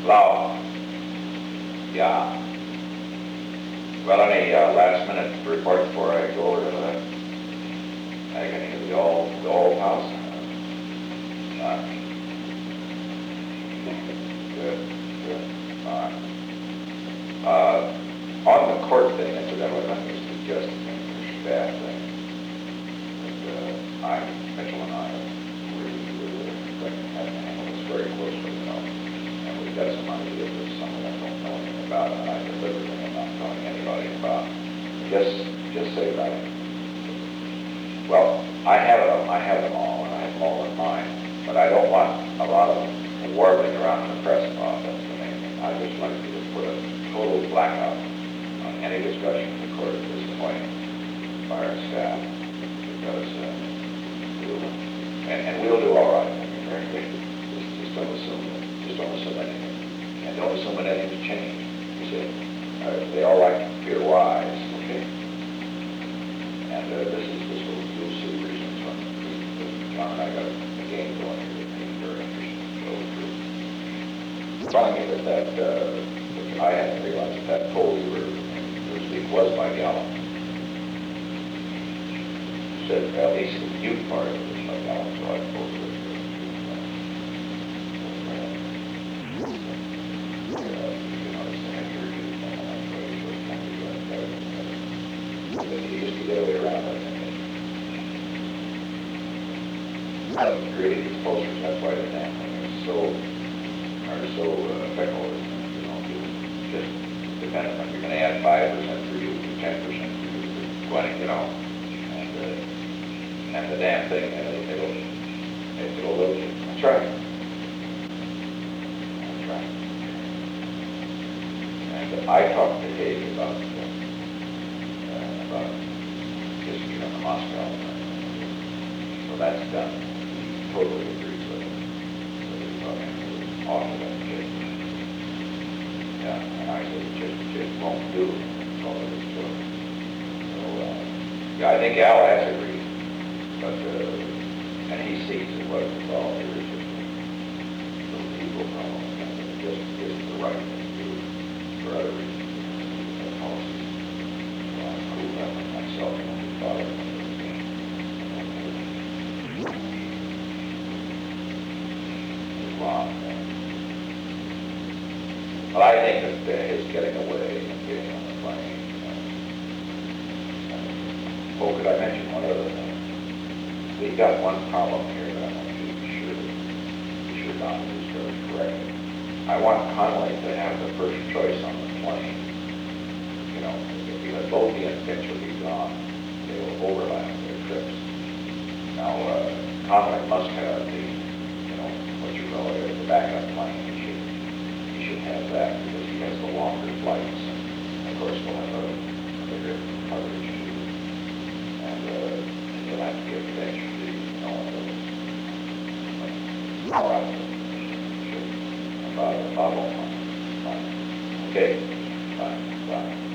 Hello. Yeah. Well, any last minute report before I go over to the agony of the old house? Uh, good, good. All right. On the court thing, incidentally, let me suggest a staff thing. That, Mitchell and I, we're going to have to handle this very closely, and we've got some ideas of something I don't know anything about, and I deliberately am not telling anybody about. Just say that. Well, I have them all, and I have them all in mind, but I don't want a lot of warbling around in the press about this. I just like to just put a total blackout on any discussion in the court at this point by our staff, because we'll do all right. I mean, frankly, just don't assume anything, and don't assume that anything's changed. You see, they all like to appear wise, okay? And you'll see reasons when John and I got a game going here that made it very interesting to go through. Finally, that which I hadn't realized that poll you were to speak was by Gallup. Said at least the youth part of it was by Gallup, so I suppose it was he used to get away around that. I don't create these posters, that's why the damn thing is so fickle. You just depend on, you're going to add 5% for you, 10% for you, 20, and the damn thing, it'll lose you. That's right. That's right. And I talked to Dave about history of Moscow. So that's done. Totally agrees with it. So he's talking off of that kid. Yeah, and I said it just won't do. That's all it is to it. So, yeah, I think Al has agreed. But, and he sees it what it's all. There is just little people problem. And it just isn't the right thing to do for other reasons. That policy. So I'm cool that with myself and my father. Well, I think that his getting away and getting on the plane. Oh, could I mention one other thing? We've got one problem here that I want you to be sure Don is very correct. I want Connolly to have the first choice on the plane. Because both he and Finch will be gone. They will overlap their trips. Now, Connolly must have the backup plane. He should have that because he has the longer flights. And of course, we'll have a bigger coverage too. And he'll have to give the extra all right. About all. Fine. Okay. Bye.